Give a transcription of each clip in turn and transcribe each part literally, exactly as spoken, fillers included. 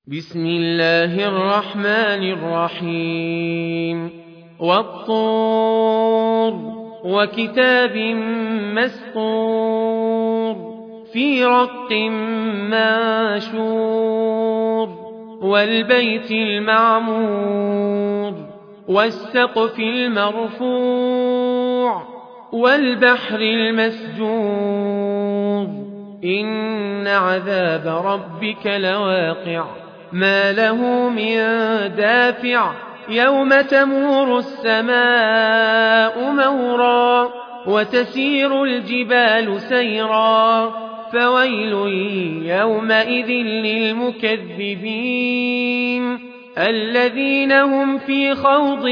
بسم الله الرحمن الرحيم والطور وكتاب مسطور في رق منشور والبيت المعمور والسقف المرفوع والبحر المسجور إن عذاب ربك لواقع ما له من دافع يوم تمور السماء مورا وتسير الجبال سيرا فويل يومئذ للمكذبين الذين هم في خوض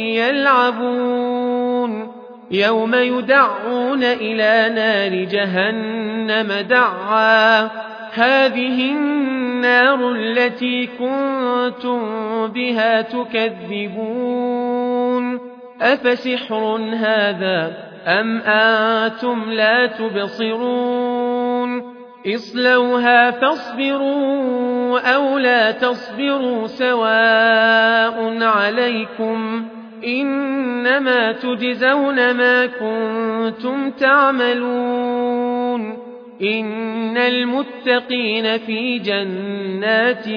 يلعبون يوم يدعون إلى نار جهنم دعا هذه النار التي كنتم بها تكذبون أفسحر هذا أم أنتم لا تبصرون اصلوها فاصبروا أو لا تصبروا سواء عليكم إنما تجزون ما كنتم تعملون إن المتقين في جنات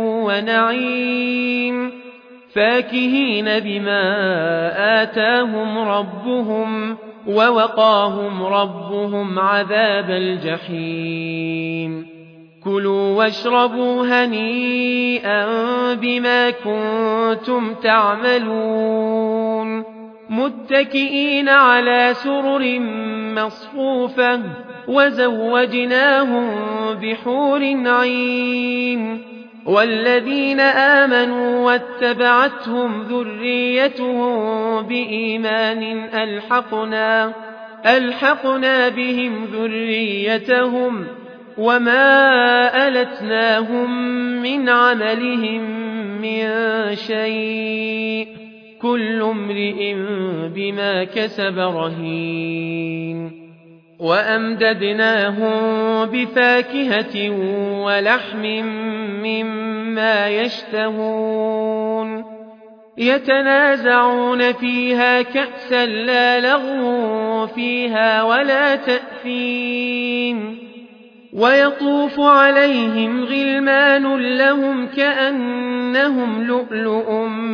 ونعيم فاكهين بما آتاهم ربهم ووقاهم ربهم عذاب الجحيم كلوا واشربوا هنيئا بما كنتم تعملون متكئين على سرر مصفوفة وزوجناهم بحور عين والذين آمنوا واتبعتهم ذريتهم بإيمان ألحقنا, ألحقنا بهم ذريتهم وما ألتناهم من عملهم من شيء كل امرئ بما كسب رهين وأمددناهم بفاكهة ولحم مما يشتهون يتنازعون فيها كأسا لا لغو فيها ولا تأثيم ويطوف عليهم غلمان لهم كأنهم لؤلؤ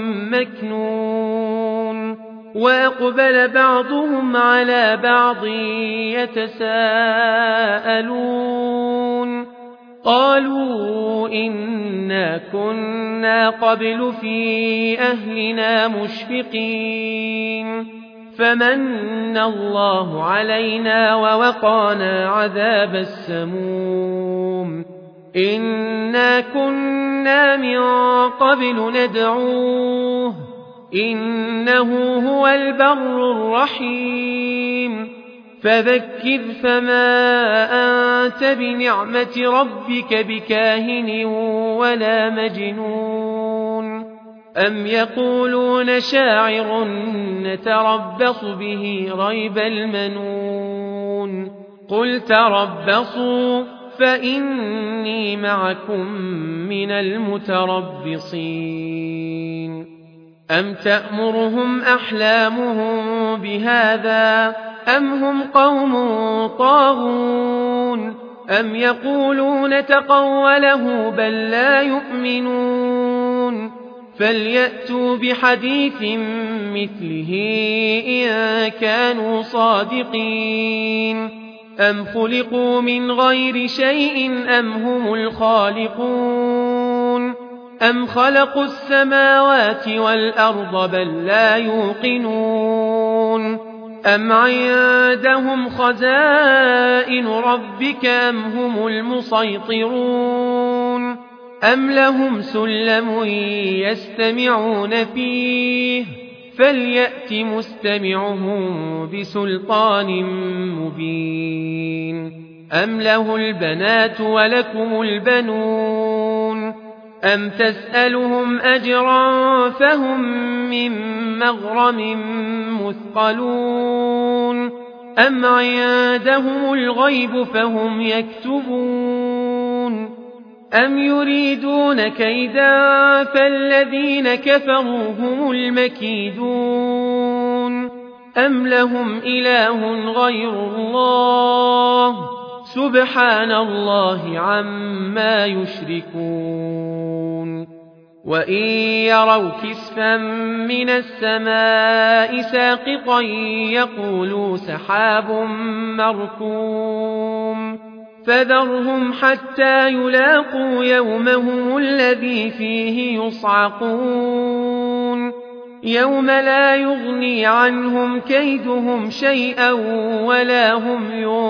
مكنون وأقبل بعضهم على بعض يتساءلون قالوا إنا كنا قبل في أهلنا مشفقين فمن الله علينا ووقانا عذاب السموم إنا كنا من قبل ندعوه إنه هو البر الرحيم فذكر فما أنت بنعمة ربك بكاهن ولا مجنون أم يقولون شاعر نتربص به ريب المنون قل تربصوا فإني معكم من المتربصين أم تأمرهم أحلامهم بهذا أم هم قوم طاغون أم يقولون تقوله بل لا يؤمنون فليأتوا بحديث مثله إن كانوا صادقين أم خلقوا من غير شيء أم هم الخالقون أم خلقوا السماوات والأرض بل لا يوقنون أم عندهم خزائن ربك أم هم المسيطرون أم لهم سلم يستمعون فيه فليأت مستمعهم بسلطان مبين أم له البنات ولكم البنون أم تسألهم أجرا فهم من مغرم مثقلون أم عندهم الغيب فهم يكتبون أم يريدون كيدا فالذين كفروا هم المكيدون أم لهم إله غير الله سبحان الله عما يشركون وإن يروا كسفا من السماء ساقطا يقولوا سحاب مركوم فذرهم حتى يلاقوا يومهم الذي فيه يصعقون يوم لا يغني عنهم كيدهم شيئا ولا هم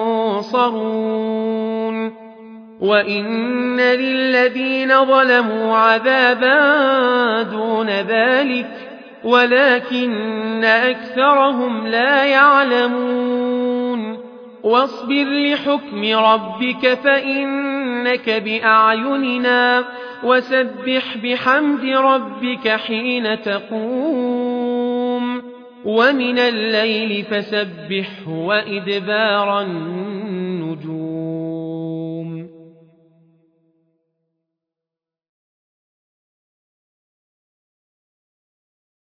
ينصرون وإن للذين ظلموا عذابا دون ذلك ولكن أكثرهم لا يعلمون واصبر لحكم ربك فإنك بأعيننا وسبح بحمد ربك حين تقوم ومن الليل فسبحه وإدبار النجوم